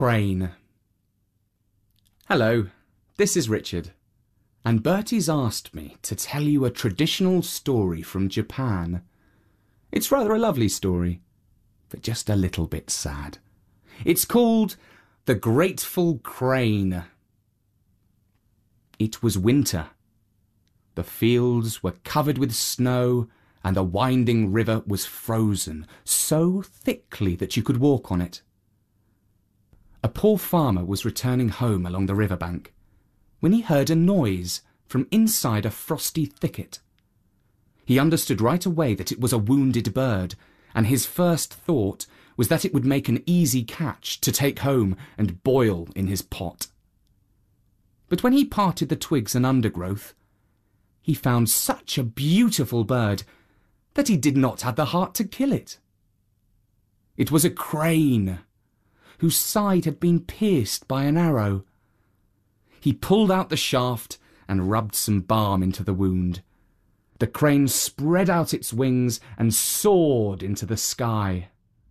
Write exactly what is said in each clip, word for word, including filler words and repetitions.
Crane. Hello, this is Richard, and Bertie's asked me to tell you a traditional story from Japan. It's rather a lovely story, but just a little bit sad. It's called The Grateful Crane. It was winter. The fields were covered with snow, and the winding river was frozen so thickly that you could walk on it. A poor farmer was returning home along the riverbank when he heard a noise from inside a frosty thicket. He understood right away that it was a wounded bird, and his first thought was that it would make an easy catch to take home and boil in his pot. But when he parted the twigs and undergrowth, he found such a beautiful bird that he did not have the heart to kill it. It was a crane, whose side had been pierced by an arrow. He pulled out the shaft and rubbed some balm into the wound. The crane spread out its wings and soared into the sky.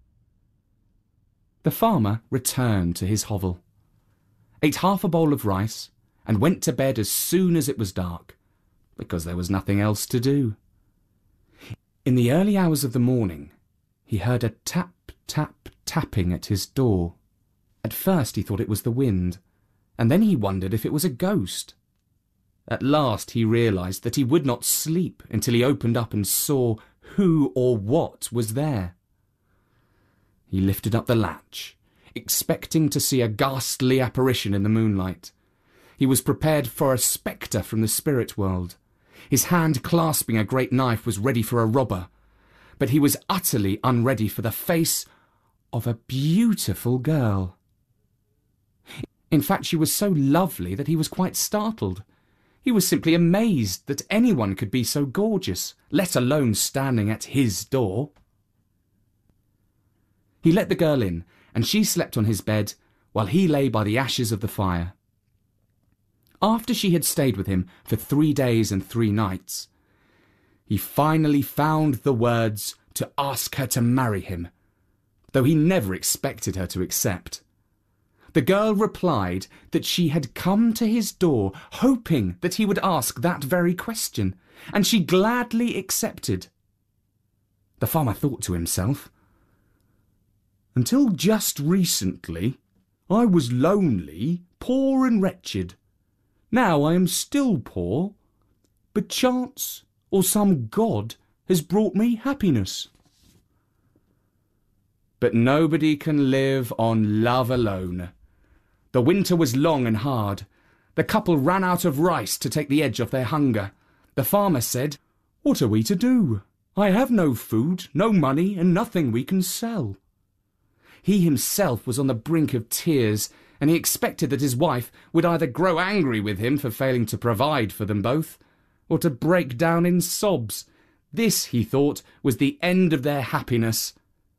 The farmer returned to his hovel, ate half a bowl of rice, and went to bed as soon as it was dark, because there was nothing else to do. In the early hours of the morning, he heard a tap, tap, tapping at his door. At first he thought it was the wind, and then he wondered if it was a ghost. At last he realised that he would not sleep until he opened up and saw who or what was there. He lifted up the latch, expecting to see a ghastly apparition in the moonlight. He was prepared for a spectre from the spirit world. His hand clasping a great knife was ready for a robber, but he was utterly unready for the face of a beautiful girl. In fact, she was so lovely that he was quite startled. He was simply amazed that anyone could be so gorgeous, let alone standing at his door. He let the girl in, and she slept on his bed while he lay by the ashes of the fire. After she had stayed with him for three days and three nights, he finally found the words to ask her to marry him, though he never expected her to accept. The girl replied that she had come to his door hoping that he would ask that very question, and she gladly accepted. The farmer thought to himself, "Until just recently, I was lonely, poor and wretched. Now I am still poor, but chance or some god has brought me happiness." But nobody can live on love alone. The winter was long and hard. The couple ran out of rice to take the edge off their hunger. The farmer said, "What are we to do? I have no food, no money, and nothing we can sell." He himself was on the brink of tears, and he expected that his wife would either grow angry with him for failing to provide for them both, or to break down in sobs. This, he thought, was the end of their happiness.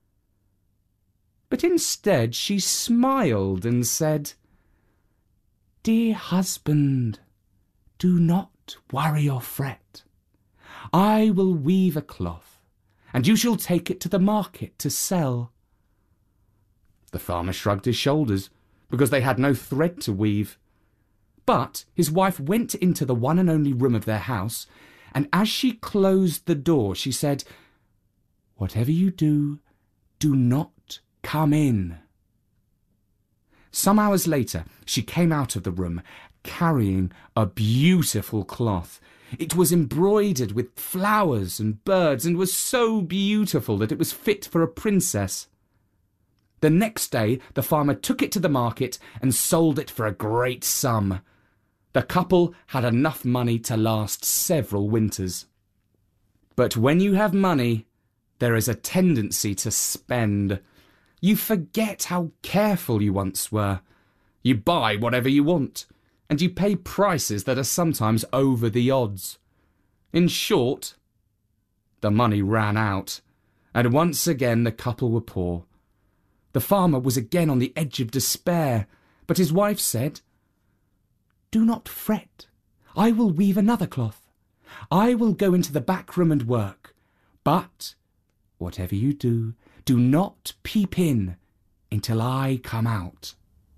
But instead she smiled and said, "Dear husband, do not worry or fret. I will weave a cloth, and you shall take it to the market to sell." The farmer shrugged his shoulders, because they had no thread to weave. But his wife went into the one and only room of their house, and as she closed the door, she said, "Whatever you do, do not come in." Some hours later, she came out of the room, carrying a beautiful cloth. It was embroidered with flowers and birds, and was so beautiful that it was fit for a princess. The next day, the farmer took it to the market and sold it for a great sum. The couple had enough money to last several winters. But when you have money, there is a tendency to spend. You forget how careful you once were. You buy whatever you want, and you pay prices that are sometimes over the odds. In short, the money ran out, and once again the couple were poor. The farmer was again on the edge of despair, but his wife said, "Do not fret. I will weave another cloth. I will go into the back room and work. But whatever you do, do not peep in until I come out."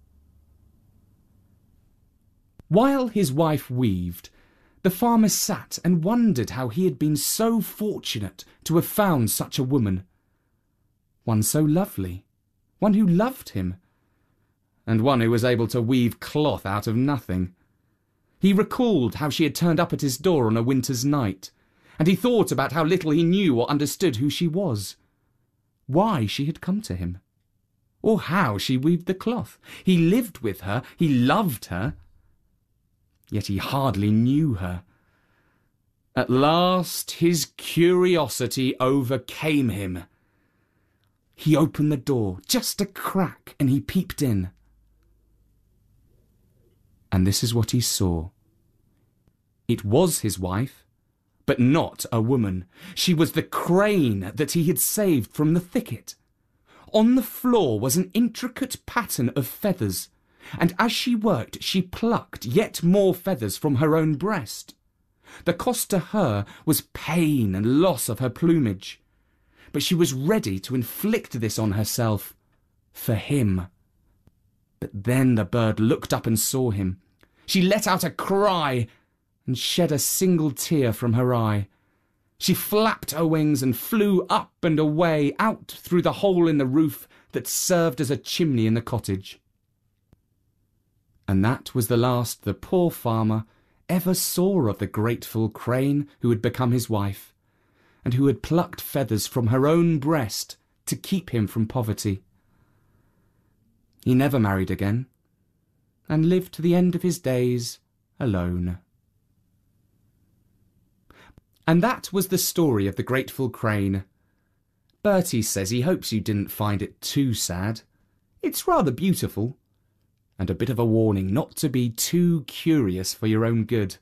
While his wife weaved, the farmer sat and wondered how he had been so fortunate to have found such a woman. One so lovely, one who loved him, and one who was able to weave cloth out of nothing. He recalled how she had turned up at his door on a winter's night, and he thought about how little he knew or understood who she was, why she had come to him, or how she weaved the cloth. He lived with her, he loved her, yet he hardly knew her. At last his curiosity overcame him. He opened the door just a crack and he peeped in. And this is what he saw. It was his wife, but not a woman. She was the crane that he had saved from the thicket. On the floor was an intricate pattern of feathers, and as she worked she plucked yet more feathers from her own breast. The cost to her was pain and loss of her plumage, but she was ready to inflict this on herself for him. But then the bird looked up and saw him. She let out a cry and shed a single tear from her eye. She flapped her wings and flew up and away, out through the hole in the roof that served as a chimney in the cottage. And that was the last the poor farmer ever saw of the grateful crane who had become his wife, and who had plucked feathers from her own breast to keep him from poverty. He never married again, and lived to the end of his days alone. And that was the story of the grateful crane. Bertie says he hopes you didn't find it too sad. It's rather beautiful, and a bit of a warning not to be too curious for your own good.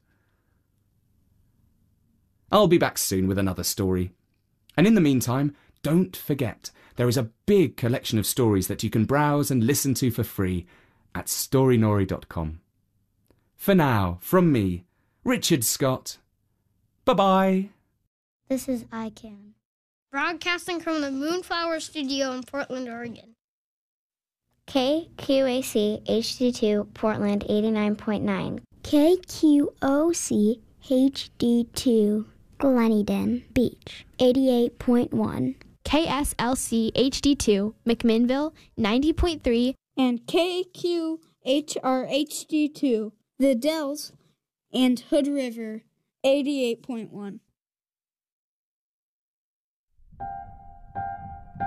I'll be back soon with another story. And in the meantime, don't forget, there is a big collection of stories that you can browse and listen to for free at Storynori dot com. For now, from me, Richard Scott, bye-bye. This is I Can. Broadcasting from the Moonflower Studio in Portland, Oregon. K Q A C H D two, Portland eighty-nine point nine. K Q O C H D two, Gleneden Beach eighty-eight point one. K S L C H D two, McMinnville ninety point three. And K Q H R H D two, The Dells and Hood River eighty-eight point one.